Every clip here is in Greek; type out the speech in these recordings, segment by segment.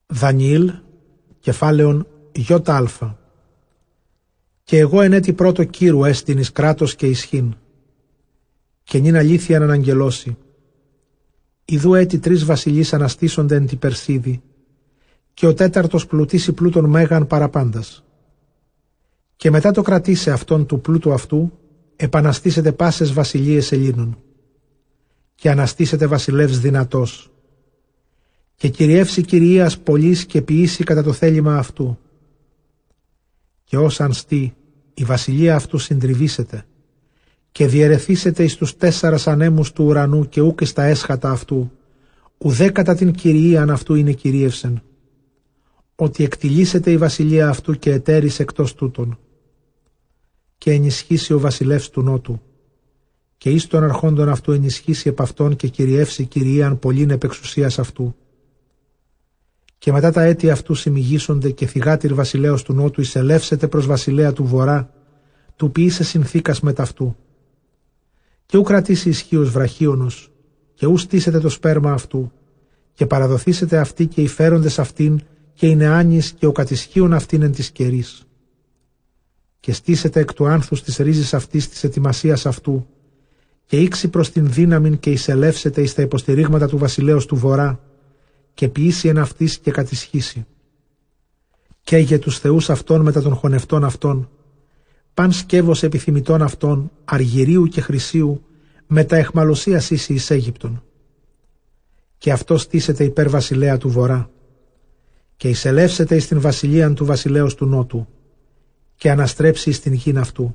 Δανιήλ, κεφάλαιον Ι. Και εγώ εν έτη πρώτο κύρου έστιν εις κράτος και ισχύν, και νυν αλήθεια να αναγγελώσει. Ιδού έτη 3 βασιλείς αναστήσονται εν τη Περσίδη, και ο 4ος πλουτίσει πλούτον μέγαν παραπάντας. Και μετά το κρατήσε αυτόν του πλούτου αυτού, επαναστήσετε πάσες βασιλείες Ελλήνων, και αναστήσετε βασιλεύς δυνατός, και κυριεύσει κυριείας πολλής και ποιήσει κατά το θέλημα αυτού. Και ως αν στεί η βασιλεία αυτού συντριβήσετε, και διαιρεθήσετε εις τους 4 ανέμους του ουρανού και ούκ εις τα έσχατα αυτού, ουδέ κατά την κυριείαν αυτού είναι κυρίευσεν, ότι εκτιλήσετε η βασιλεία αυτού και ετέρης εκτός τούτων. Και ενισχύσει ο βασιλεύς του νότου, και εις των αρχόντων αυτού ενισχύσει επ' αυτόν και κυριεύσει κυριείαν πολλήν επ' εξουσίας αυτού. Και μετά τα έτη αυτού συμμιγήσονται και θυγάτηρ βασιλέως του νότου εισελεύσετε προς βασιλέα του βορρά, του ποιήσε συνθήκας με ταυτού. Και ου κρατήσει ισχύος βραχίωνος, και ου στήσετε το σπέρμα αυτού, και παραδοθήσετε αυτοί και οι φέροντες αυτήν, και οι νεάνιες και ο κατησχύων αυτήν εν της καιρής. Και στήσετε εκ του άνθους της ρίζης αυτής της ετοιμασίας αυτού, και ήξει προς την δύναμην και εισελεύσετε εις τα υποστηρίγματα του βασιλέως του βορρά, και ποιήσει εν αυτής και κατησχύσει. Και για τους θεούς αυτών μετά των χωνευτών αυτών, παν σκεύος επιθυμητών αυτών, αργυρίου και χρυσίου, μετά εχμαλωσίας ίση εις Αίγυπτον. Και αυτό στήσετε υπέρ βασιλέα του βορρά, και εισελεύσετε εις την βασιλείαν του βασιλέως του νότου, και αναστρέψει εις την γην αυτού.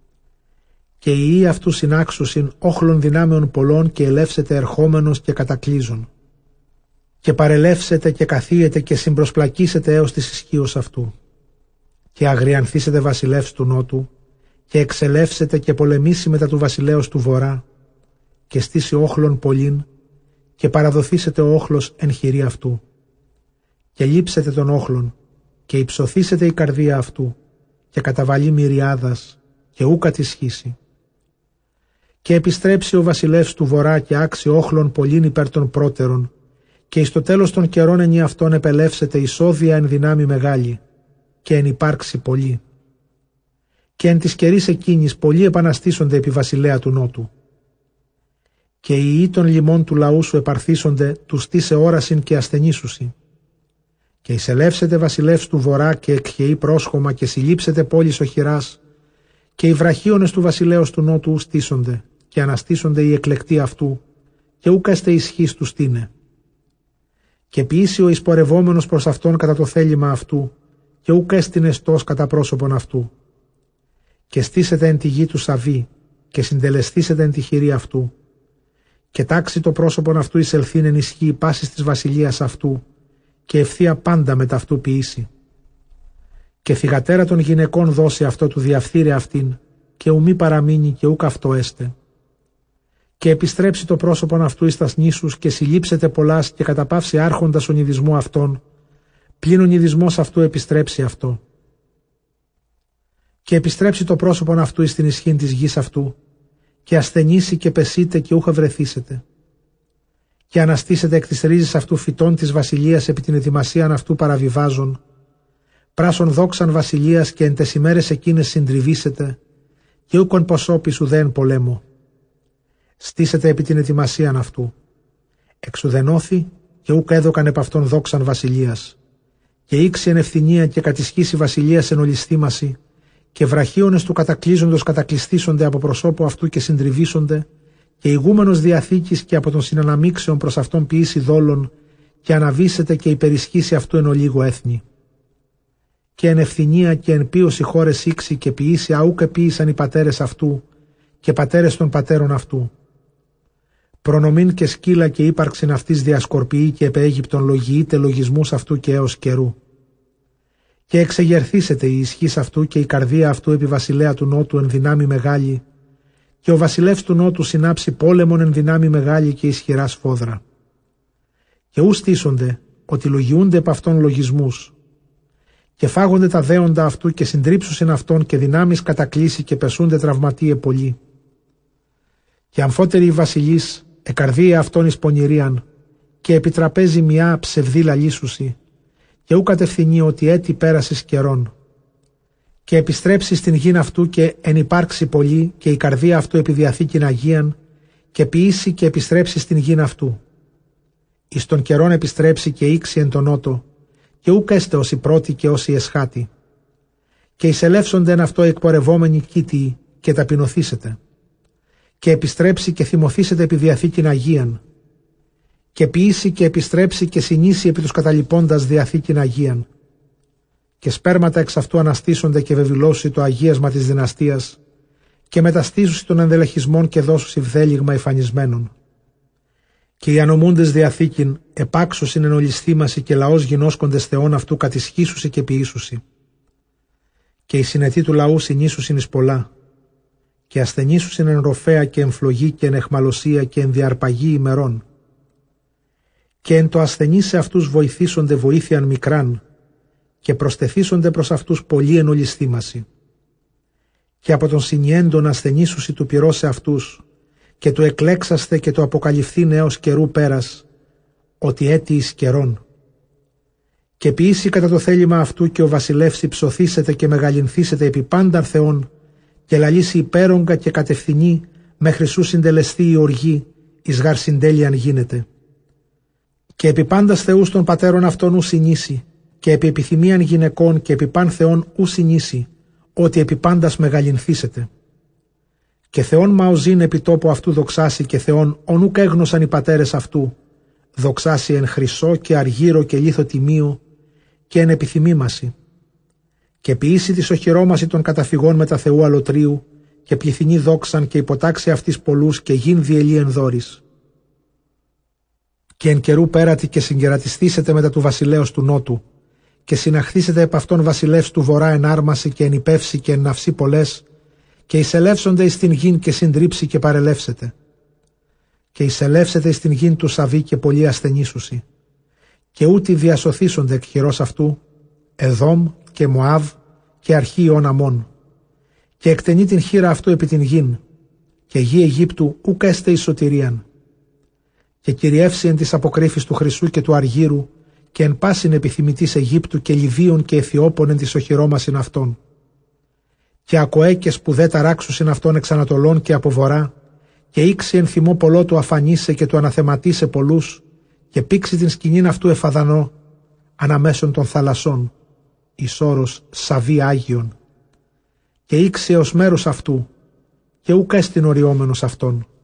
Και οι ιοί αυτού συνάξουσιν όχλων δυνάμεων πολλών και ελεύσετε ερχόμενος και κατακλείζων. Και παρελεύσετε και καθίετε και συμπροσπλακίσετε έως της ισχύος αυτού. Και αγριανθήσετε βασιλεύς του νότου, και εξελεύσετε και πολεμήσει μετά του βασιλέως του βορρά, και στήσει όχλων πολλήν, και παραδοθήσετε ο όχλος εν χειρή αυτού. Και λείψετε τον όχλον, και υψωθήσετε η καρδία αυτού, και καταβαλεί μυριάδας, και ου κατησχύσει. Και επιστρέψει ο βασιλεύς του βορρά και άξει όχλων πολλήν υπέρ των πρώτερων, και εις το τέλος των καιρών εν αυτόν επελεύσετε εισόδια εν δυνάμει μεγάλη, και εν υπάρξει πολλή. Και εν της καιρής εκείνης πολλοί επαναστήσονται επί βασιλέα του νότου. Και οι ιοί των λιμών του λαού σου επαρθήσονται, τους στήσε όρασιν και ασθενήσουσι. Και εισελεύσετε βασιλεύς του βορρά και εκχαιεί πρόσχομα και συλλήψετε πόλεις οχυράς, και οι βραχίονες του βασιλέως του νότου στήσονται, και αναστήσονται οι εκλεκτοί αυτού, και ούκαστε ισχύς του στήνε. Και ποιήσει ο εισπορευόμενος προς αυτόν κατά το θέλημα αυτού, και ούκ έστειν εστός κατά πρόσωπον αυτού. Και στήσετε εν τη γη του Σαββί, και συντελεστήσετε εν τη χειρή αυτού. Και τάξει το πρόσωπον αυτού εισελθήν εν ισχύ πάσης της βασιλείας αυτού, και ευθεία πάντα με ταυτού ποιήσει. Και θυγατέρα των γυναικών δώσει αυτό του διαφθείρε αυτήν, και ου μη παραμείνει και ούκ αυτό έστε. Και επιστρέψει το πρόσωπον αυτού εις τας νήσους, και συλλήψετε πολλάς και καταπαύσει άρχοντας ονειδισμού αυτών, πλην ονειδισμός αυτού επιστρέψει αυτό. Και επιστρέψει το πρόσωπον αυτού εις την ισχύν της γης αυτού, και ασθενήσει και πεσείτε και ούχα βρεθήσετε. Και αναστήσετε εκ της ρίζης αυτού φυτών της βασιλείας επί την ετοιμασίαν αυτού παραβιβάζων, πράσων δόξαν βασιλείας και εν τες ημέρες εκείνες συντριβήσετε, και ούκον ποσόπις ουδέν πολέμο. Στήσετε επί την ετοιμασίαν αυτού. Εξουδενώθη και ούκ έδωκαν επ' αυτόν δόξαν βασιλείας. Και ήξει εν ευθυνία και κατησχύσει βασιλείας εν ολισθήμαση, και βραχίονες του κατακλείζοντος κατακλειστήσονται από προσώπου αυτού και συντριβήσονται, και ηγούμενος διαθήκης και από των συναναμίξεων προς αυτόν ποιήσει δόλων, και αναβήσεται και υπερισχύσει αυτού εν ολίγο έθνη. Και εν ευθυνία και εν πίωση χώρες ήξει και ποιήσει αούκ επίησαν οι πατέρες αυτού, και πατέρες των πατέρων αυτού. Προνομήν και σκύλα και ύπαρξιν αυτής διασκορπιεί και επ' Αίγυπτον λογιείται λογισμούς αυτού και έως καιρού. Και εξεγερθήσετε η ισχύς αυτού και η καρδία αυτού επί βασιλέα του νότου εν δυνάμει μεγάλη, και ο βασιλεύς του νότου συνάψει πόλεμον εν δυνάμει μεγάλη και ισχυρά σφόδρα. Και ου στήσονται ότι λογιούνται επ' αυτόν λογισμούς, και φάγονται τα δέοντα αυτού και συντρίψουσιν αυτόν και δυνάμεις κατακλείσει και πεσούνται τραυματίε πολλοί. Και αμφότεροι οι βασιλείς εκαρδία αυτόν εις πονηρίαν, και επιτραπέζει μια ψευδή λαλήσουση, και ου κατευθυνεί ότι έτη πέρασης καιρών. Και επιστρέψει στην γην αυτού και εν υπάρξει πολύ, και η καρδία αυτού επί διαθήκην Αγίαν, και ποιήσει και επιστρέψει στην γην αυτού. Εις των καιρών επιστρέψει και ήξει εν τον νότο, και ούκ έστε όσοι πρώτοι και όσοι εσχάτοι. Και εισελεύσονται εν αυτό εκπορευόμενοι κήτιοι, και ταπεινωθήσετε. Και επιστρέψει και θυμωθήσετε επί διαθήκην Αγίαν. Και ποιήσει και επιστρέψει και συνήσει επί τους καταλοιπώντας διαθήκην Αγίαν. Και σπέρματα εξ αυτού αναστήσονται και βεβηλώσει το αγίασμα της δυναστείας, και μεταστήσουσι των ενδελεχισμών και δώσουσι βδέλιγμα εμφανισμένων. Και οι ανομούντες διαθήκην επάξουσιν εν ολισθήμαση και λαός γινώσκοντες θεών αυτού κατησχίσουσι και ποιήσουσι. Και οι συνετοί του λαού συνήσουσιν εις πολλά, και ασθενήσουσιν εν ροφέα και εν φλογή και εν εχμαλωσία και εν διαρπαγή ημερών. Και εν το ασθενή σε αυτούς βοηθήσονται βοήθειαν μικράν, και προστεθήσονται προς αυτούς πολλοί εν ολισθήμαση. Και από τον συνιέντον ασθενήσουσι του πυρός σε αυτούς, και του εκλέξαστε και το αποκαλυφθεί έως καιρού πέρας, ότι έτη εις καιρών. Και ποιήσει κατά το θέλημα αυτού και ο βασιλεύς υψωθήσετε και μεγαλυνθήσετε επί πάνταν θεών, και λαλήσει υπέρογκα και κατευθυνεί μέχρι σου συντελεστεί η οργή, εις γαρ συντέλειαν γίνεται. Και επί πάντας θεούς των πατέρων αυτών ου συνήσει, και επί επιθυμίαν γυναικών και επί παν θεών ου συνήσει, ότι επί πάντας μεγαλυνθήσετε. Και Θεόν μαοζήν επί τόπου αυτού δοξάσει, και Θεόν ον ουκ έγνωσαν οι πατέρες αυτού, δοξάσει εν χρυσό και αργύρο και λίθο τιμίο, και εν επιθυμήμαση. Και ποιήσει τη οχυρώμαση των καταφυγών με τα Θεού αλωτρίου, και πληθυνεί δόξαν και υποτάξει αυτής πολλούς, και γιν διελεί εν δόρης. Και εν καιρού πέρατη και συγκερατιστήσετε μετά του βασιλέως του νότου, και συναχθήσετε επ' αυτόν βασιλεύς του βορρά εν άρμαση και εν υπεύση και εν ναυσί πολλές, και εισελεύσονται εις την γην και συντρίψει και παρελεύσετε. Και εισελεύσετε εις την γην του Σαβή και πολλοί ασθενήσουσι. Και ούτι διασωθήσονται εκ χειρός αυτού, Εδόμ και Μωάβ και αρχή Ιών Αμών. Και εκτενεί την χείρα αυτού επί την γην, και γη Αιγύπτου ούκ έστε εις σωτηρίαν. Και κυριεύσει εν της αποκρύφης του χρυσού και του αργύρου, και εν πάσιν επιθυμητής Αιγύπτου και Λιβύων και Αιθιώπων εν της οχυρώμασιν αυτών. Και ακοέ και σπουδέ ταράξουσιν αυτών εξ ανατολών και από βορρά, και ήξει εν θυμό πολλό του αφανίσε και του αναθεματίσε πολλούς, και πήξει την σκηνήν αυτού εφαδανό, αναμέσων των θαλασσών, εις όρος Σαβή Άγιον. Και ήξει ως μέρος αυτού, και ούκ έστιν οριόμενος αυτών.